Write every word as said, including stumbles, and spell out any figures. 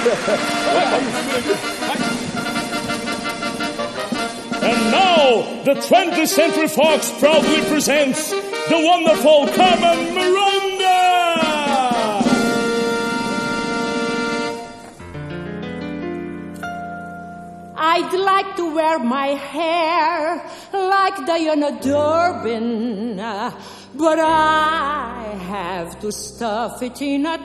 And now, the twentieth Century Fox proudly presents the wonderful Carmen Miranda! I'd like to wear my hair like Diana Durbin, but I have to stuff it in a